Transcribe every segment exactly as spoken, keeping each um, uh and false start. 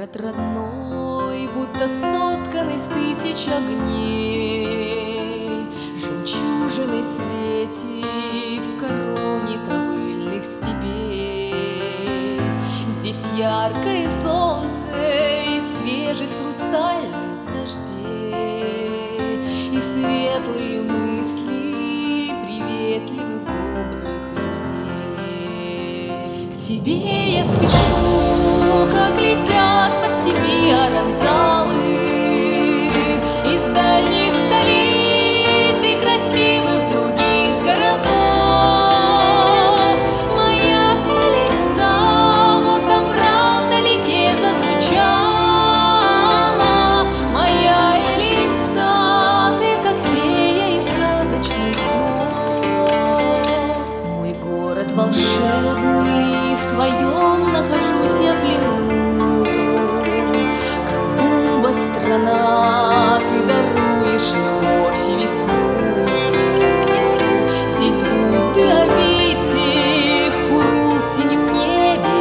Город родной, будто соткан из тысяч огней, жемчужиной светит в короне ковыльных степей. Здесь яркое солнце и свежесть хрустальных дождей, и светлые мысли приветливых добрых людей. К тебе я спешу, как летят по степи аранзалы из дальних столиц и красивых других городов. Моя Элиста, вот там прав вдалеке зазвучала. Моя Элиста, ты как фея из сказочных снов. Мой город волшебный, в твоем нахожусь я плену. Страна, ты даруешь любовь и весну. Здесь будто обитель, хурул в синем небе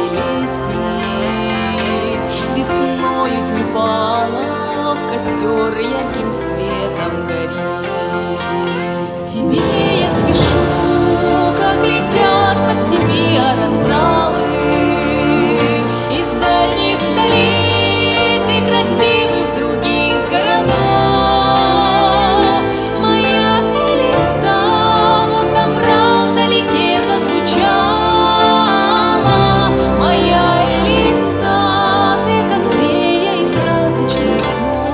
летит. Весною тюльпанов костер ярким светом горит. К тебе я спешу, как летят по степи аранзалы из дальних столиц и красивых других городов. Моя Элиста, вот там прав вдалеке зазвучала. Моя Элиста, ты как фея из сказочных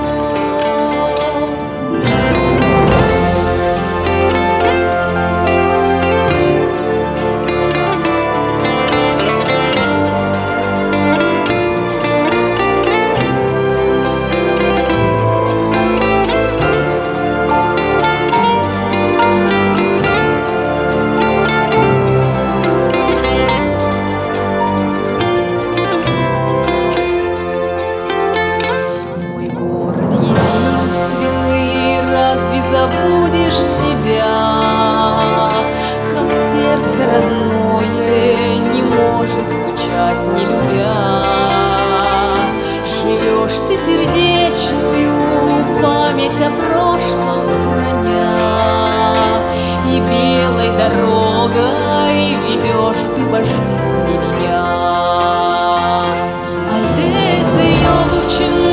забудешь тебя, как сердце родное не может стучать, не любя. Живешь ты сердечную память о прошлом храня, и белой дорогой ведешь ты по жизни меня. Альдеза ее вовчина